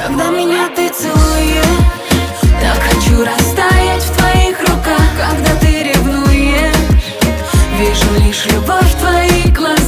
Когда меня ты целуешь, так хочу растаять в твоих руках. Когда ты ревнуешь, вижу лишь любовь в твоих глазах.